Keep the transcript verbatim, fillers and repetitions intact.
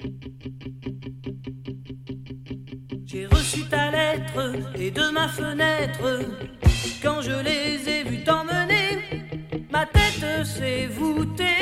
J'ai reçu ta lettre et de ma fenêtre, quand je les ai vus t'emmener, ma tête s'est voûtée.